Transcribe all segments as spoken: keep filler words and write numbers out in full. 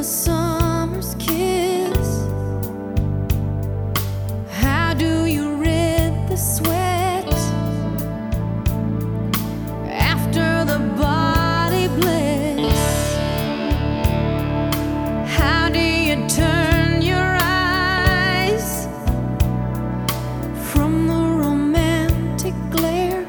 summer's kiss? How do you rid the sweat after the body bliss? How do you turn your eyes from the romantic glare?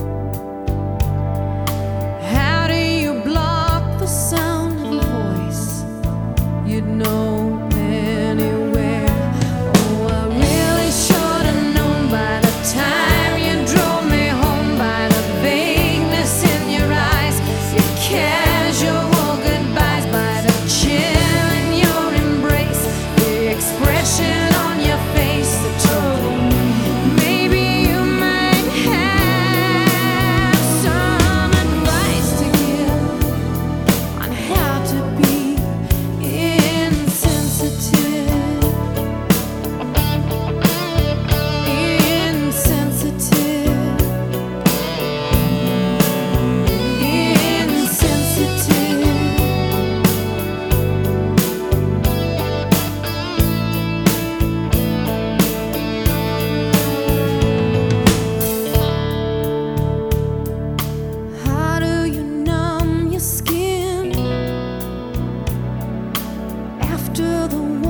How do you block the sound of a voice you'd know anywhere? Oh, I really should have known by the time you drove me home, by the vagueness in your eyes, your casual goodbyes, by the chill in your embrace, the expression on your face that told me maybe you might have some advice to give on how to be insensitive. Insensitive. Insensitive. How do you numb your skin after the